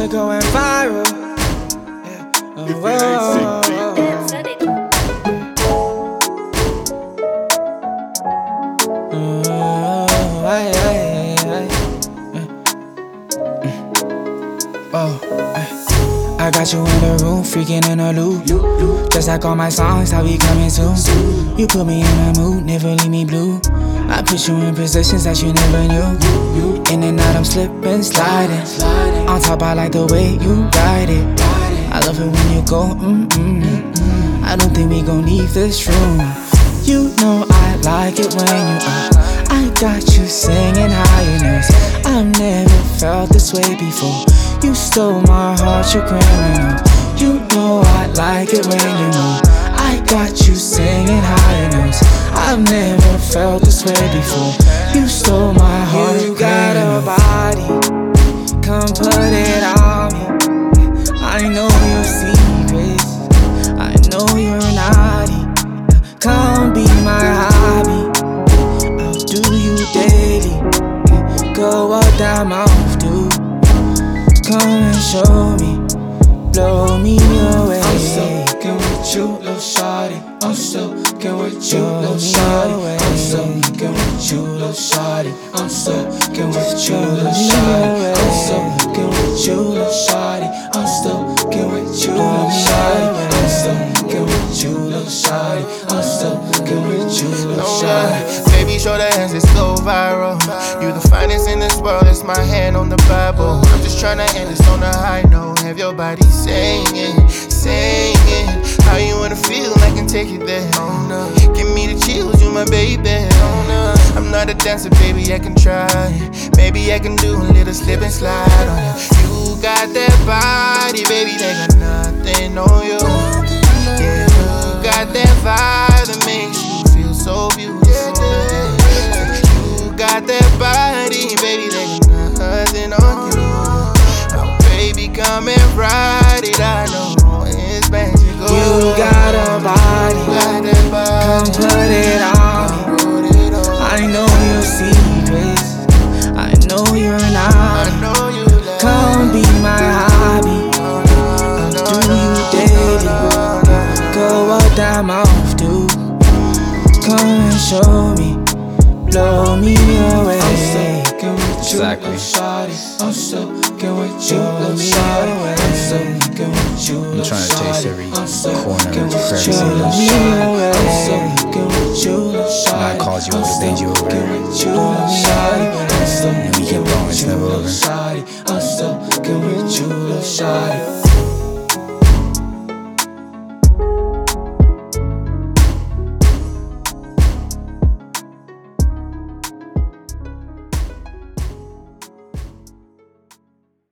we're going viral. Yeah. Oh, whoa. I got you in the room, freaking in a loop. Just like all my songs, how we coming soon. You put me in a mood, never leave me blue. I put you in positions that you never knew. In and out, I'm slipping, sliding. On top, I like the way you ride it. I love it when you go, I don't think we gon' leave this room. You know I like it when you I got you singing higher notes. I've never felt this way before. You stole my heart, you're criminal. You know I like it when you know I got you singing higher notes. I've never felt this way before. You stole my heart, you got a body, come put it on me. I know your secrets, I know you're naughty. Come be my hobby, I'll do you daily. Go what that mouth do. Come and show me, blow me away. I'm soaking with you, little shawty. I'm soaking with you, little shawty. I'm soaking with you, little shawty. I'm soaking with you, little shawty. I'm soaking with you, little shawty. I'm soaking with you, little shawty. I'm soaking with you, little shawty. I'm soaking with you, little shawty. Baby, show the hands, let's go viral. You the finest in this world, it's my hand on the Bible. I'm just tryna end this on a high note. Have your body singing, singing. How you wanna feel, I can take it there. Oh no, give me the chills, you my baby. Oh no, I'm not a dancer, baby, I can try. Maybe I can do a little slip and slide on you. You got that body, baby, they got nothing on you. Yeah, you got that vibe that makes you feel so beautiful. You got that body, baby, they got nothing on you. Now, baby, come and ride it, I know it's magical. You got a body, come put it on me. I know your secrets, I know you're not. Come be my hobby, I'll do you daily. Go what that mouth do. Come and show me, blow me away. I'm soaking with you, little shawty. I'm soaking with you, little shawty. I'm soaking with you, little shawty. I'm trying to taste every corner of with crevice you, of little this shawty. I'm soaking with you, little shawty. And I called you over, bend you over. With you, little shawty. I'm And we kept going, it's never over. I'm soaking with you, little shawty.